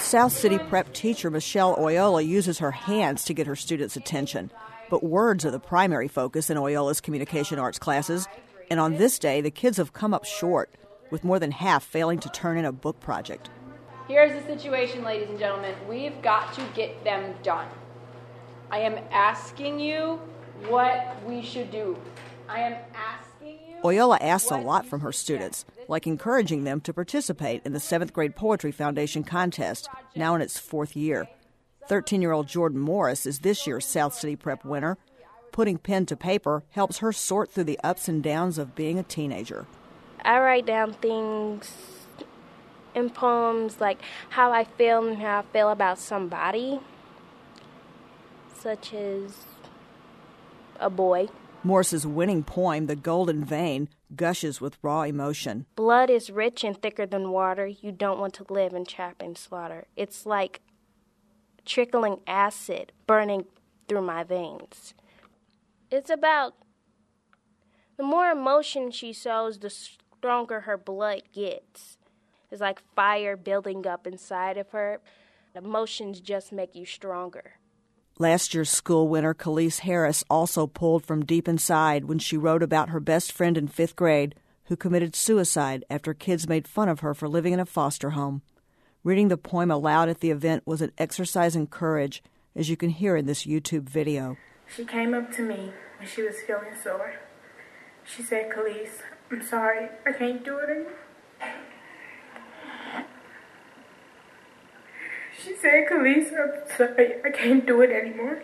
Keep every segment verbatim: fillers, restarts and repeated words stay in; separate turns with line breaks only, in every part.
South City Prep teacher Michelle Oyola uses her hands to get her students' attention. But words are the primary focus in Oyola's communication arts classes. And on this day, the kids have come up short, with more than half failing to turn in a book project.
Here's the situation, ladies and gentlemen. We've got to get them done. I am asking you what we should do. I am asking you...
Oyola asks a lot from her students, like encouraging them to participate in the seventh Grade Poetry Foundation contest, now in its fourth year. thirteen-year-old Jordan Morris is this year's South City Prep winner. Putting pen to paper helps her sort through the ups and downs of being a teenager.
I write down things in poems like how I feel and how I feel about somebody, such as a boy.
Morris's winning poem, The Golden Vein, gushes with raw emotion.
Blood is rich and thicker than water. You don't want to live in trap and slaughter. It's like trickling acid burning through my veins. It's about the more emotion she shows, the stronger her blood gets. It's like fire building up inside of her. Emotions just make you stronger.
Last year's school winner, Khalees Harris, also pulled from deep inside when she wrote about her best friend in fifth grade who committed suicide after kids made fun of her for living in a foster home. Reading the poem aloud at the event was an exercise in courage, as you can hear in this YouTube video.
She came up to me when she was feeling sore. She said, "Khalees, I'm sorry, I can't do it anymore." She said, "Khalees, I'm sorry, I can't do it anymore."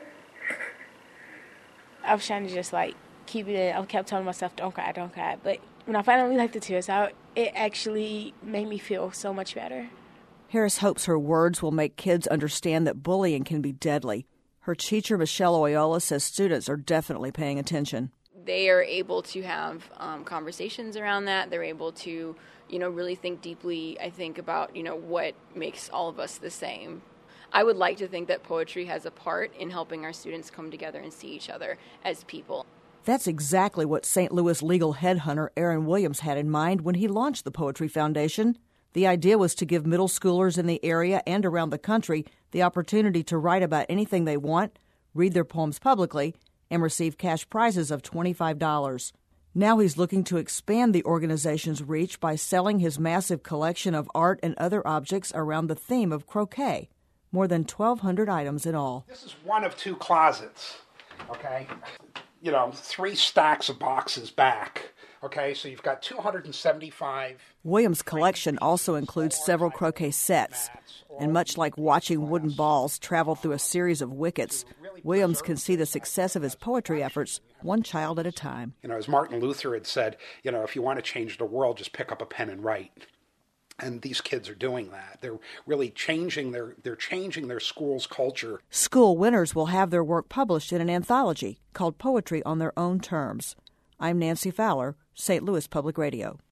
I was trying to just like keep it. I kept telling myself, "Don't cry, don't cry." But when I finally let the tears out, it actually made me feel so much better.
Harris hopes her words will make kids understand that bullying can be deadly. Her teacher, Michelle Oyola, says students are definitely paying attention.
They are able to have um, conversations around that. They're able to, you know, really think deeply, I think, about, you know, what makes all of us the same. I would like to think that poetry has a part in helping our students come together and see each other as people.
That's exactly what Saint Louis legal headhunter Aaron Williams had in mind when he launched the Poetry Foundation. The idea was to give middle schoolers in the area and around the country the opportunity to write about anything they want, read their poems publicly, and receive cash prizes of twenty-five dollars. Now he's looking to expand the organization's reach by selling his massive collection of art and other objects around the theme of croquet. More than twelve hundred items in all.
This is one of two closets, okay? You know, three stacks of boxes back. Okay, so you've got two hundred seventy-five.
Williams' collection also includes several croquet sets. And much like watching wooden balls travel through a series of wickets, Williams can see the success of his poetry efforts one child at a time.
You know, as Martin Luther had said, you know, if you want to change the world, just pick up a pen and write. And these kids are doing that. They're really changing their they're changing their school's culture.
School winners will have their work published in an anthology called Poetry on Their Own Terms. I'm Nancy Fowler, Saint Louis Public Radio.